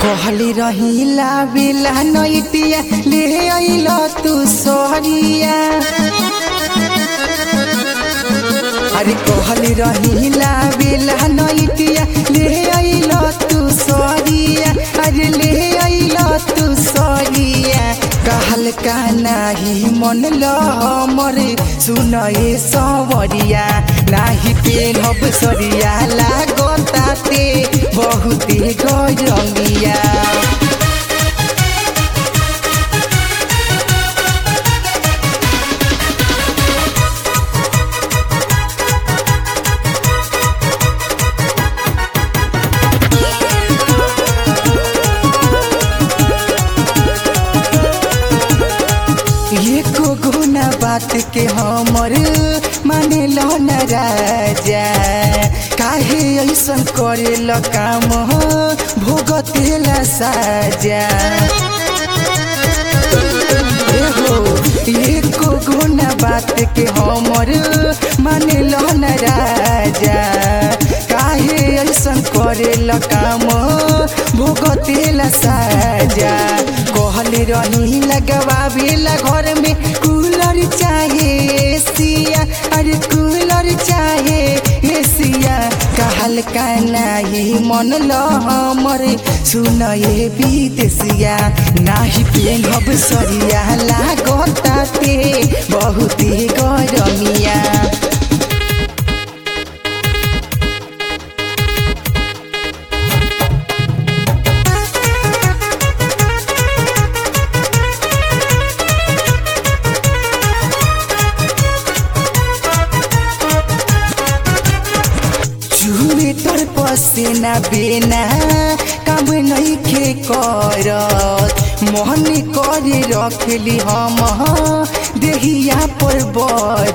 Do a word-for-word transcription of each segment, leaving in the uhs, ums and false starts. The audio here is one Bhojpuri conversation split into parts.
कहली रहीला बिला नैतिया ले आइला तू सोहरिया। अरे कहली रहीला बिला नैतिया ले आइला तू सोहरिया। अरे ले आइला तू सोहरिया कहल का नाही मन ल मरे सुनए सवरिया नाही पेनब सरिया लागताते बहुते गरमिया। एको गुना बात के हमर माने लो न राजा काहे ऐसन करे ल काम भोगतेला साजा। एको गुना बात के हमर माने लो न राजा काहे ऐसन करे ल काम भोगतेला साजा। कहले रही लगवावेला घर में कूलर चाहे एसिया। अरे कूलर चाहे एसिया कहल का नाही मन ल हमर सुनए विदेशिया नाही पेनब सरिया लागताते बहुते गरमिया। तर पसेना बेना काम नहीं खे करत मोहन करे रखली हम देहिया पर बरफ।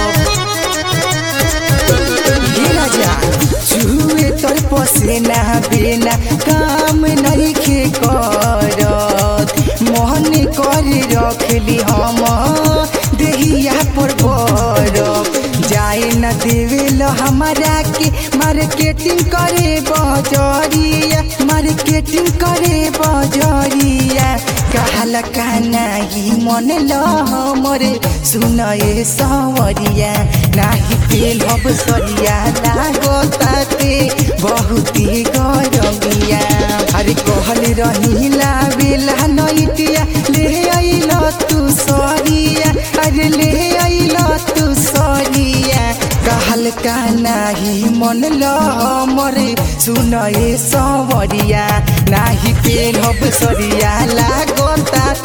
चूहे तर पसेना बेना काम नहीं खे करत मोहन करे रखली हम देहिया पर बरफ। जाए न देवेल हमारा के मार्केटिंग करे बजरिया मार्केटिंग करे बजरिया कहल का नाही मन ल हमरे सुनए सवरिया नाही पेनब सरिया लागताते बहुते गरमिया। अरे कहले रहीला बेला नैतिया ले आइला तू सरिया। अरे ले आइला तू सरिया कहल का नाही मन ल मरे सुनए सवरिया नाही पेनब सरिया लागताते